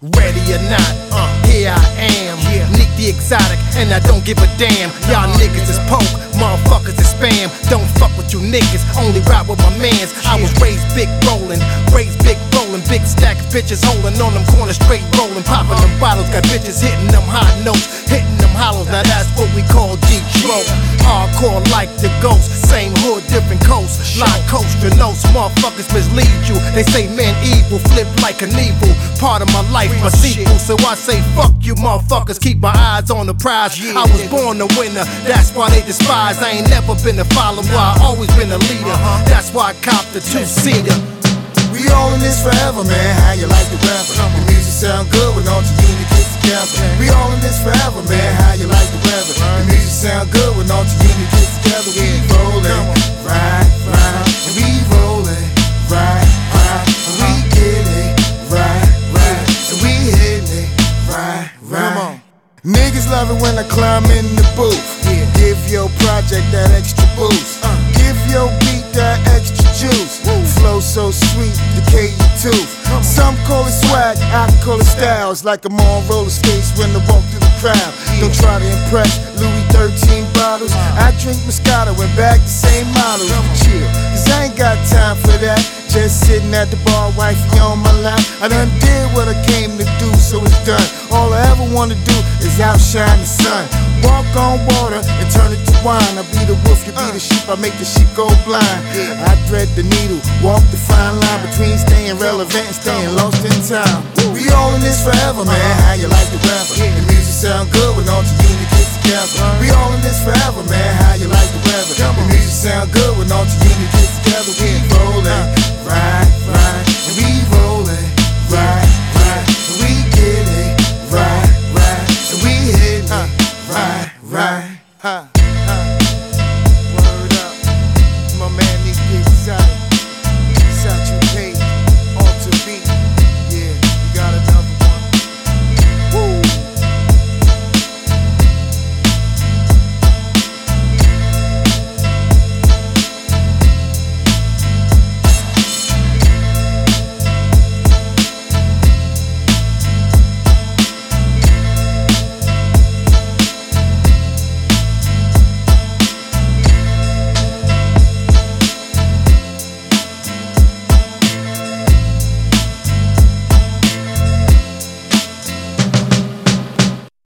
Ready or not, here I am. Nick the exotic, and I don't give a damn. Y'all niggas is poke, motherfuckers is spam. Don't fuck with you niggas, only ride with my mans. I was raised big rollin', big stacks, bitches holding on them corners, straight rollin', popping them bottles. Got bitches hitting them high notes, hitting them hollows. Now that's what we call Detroit. Hardcore like the ghost, same hood, different coast. Line coaster, no motherfuckers mislead you. They say man evil, flip like an evil. Part of my life, my sequel. So I say fuck you motherfuckers, keep my eyes on the prize. I was born a winner, that's why they despise. I ain't never been a follower, I always been a leader. That's why I copped the two-seater. We all in this forever, man. How you like the weather? The music sound good when all Unit get together. We all in this forever, man. How you like the weather? The music sound good when all Unit get together. We rollin', right, and we rollin', right, and we get it, right, and we hittin' it, right. Niggas love it when I climb in the booth. Give your project that extra boost. Give your beat that extra juice. Flow so sweet, decay your tooth. Some call it swag, I call it style. It's like I'm on roller skates when I walk through the crowd. Don't try to impress Louis 13 bottles. I drink Moscato and bag the same model. Chill, cause I ain't got time for that. Just sitting at the bar, wifey on my lap. I done did what I came to do, so it's done. All I ever wanna do is outshine the sun. Walk on water and turn it to wine. I be the wolf, you be the sheep, I make the sheep go blind. I thread the needle, walk the fine line between staying relevant and staying lost in time. We all in this forever, man. How you like the weather? The music sound good when all Unit get together. We all in this forever, man. How you like the weather? The music sound good when all Unit get together. We rollin', right.